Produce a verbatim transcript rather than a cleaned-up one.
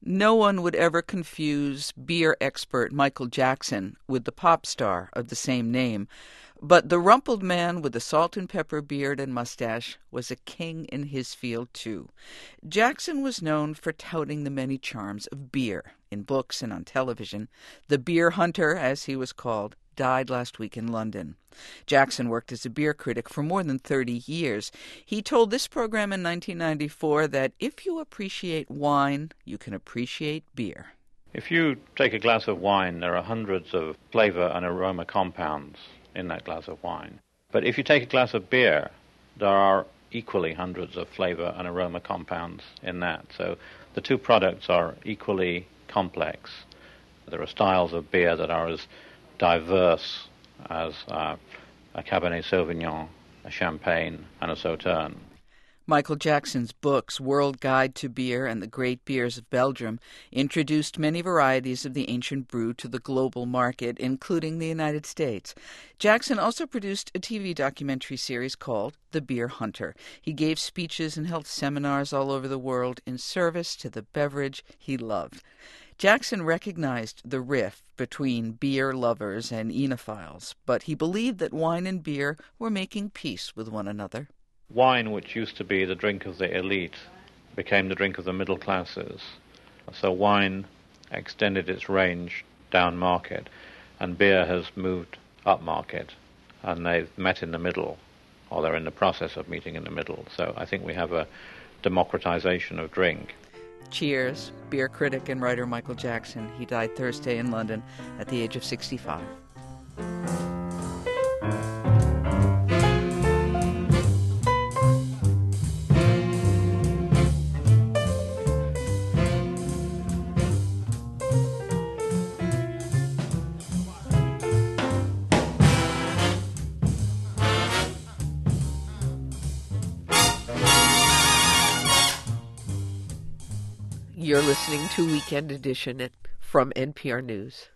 No one would ever confuse beer expert Michael Jackson with the pop star of the same name, but the rumpled man with the salt and pepper beard and mustache was a king in his field too. Jackson was known for touting the many charms of beer in books and on television. The beer hunter, as he was called, died last week in London. Jackson worked as a beer critic for more than thirty years. He told this program in nineteen ninety-four that if you appreciate wine, you can appreciate beer. If you take a glass of wine, there are hundreds of flavor and aroma compounds in that glass of wine. But if you take a glass of beer, there are equally hundreds of flavor and aroma compounds in that. So the two products are equally complex. There are styles of beer that are as diverse as uh, a Cabernet Sauvignon, a Champagne, and a Sauterne. Michael Jackson's books, World Guide to Beer and the Great Beers of Belgium, introduced many varieties of the ancient brew to the global market, including the United States. Jackson also produced a T V documentary series called The Beer Hunter. He gave speeches and held seminars all over the world in service to the beverage he loved. Jackson recognized the rift between beer lovers and enophiles, but he believed that wine and beer were making peace with one another. Wine, which used to be the drink of the elite, became the drink of the middle classes. So wine extended its range down market, and beer has moved up market, and they've met in the middle, or they're in the process of meeting in the middle. So I think we have a democratization of drink. Cheers, beer critic and writer Michael Jackson. He died Thursday in London at the age of sixty-five. You're listening to Weekend Edition from N P R News.